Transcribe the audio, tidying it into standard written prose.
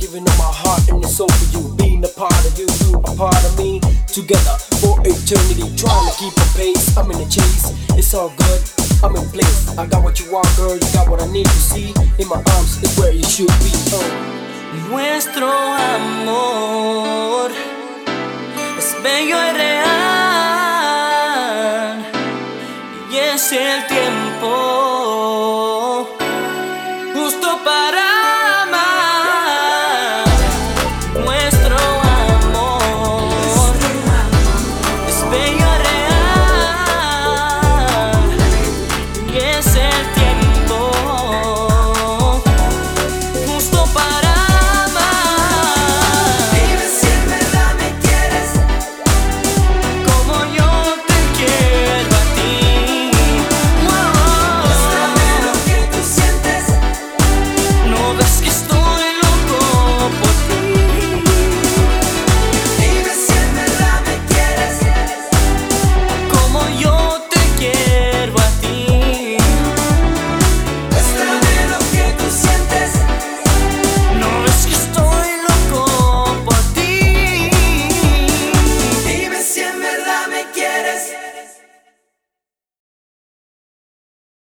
giving up my heart and soul for you. Being a part of you, you a part of me. Together for eternity, trying to keep a pace. I'm in the chase, it's all good, I'm in place. I got what you want, girl, you got what I need to see. In my arms is where you should be. Nuestro amor es bello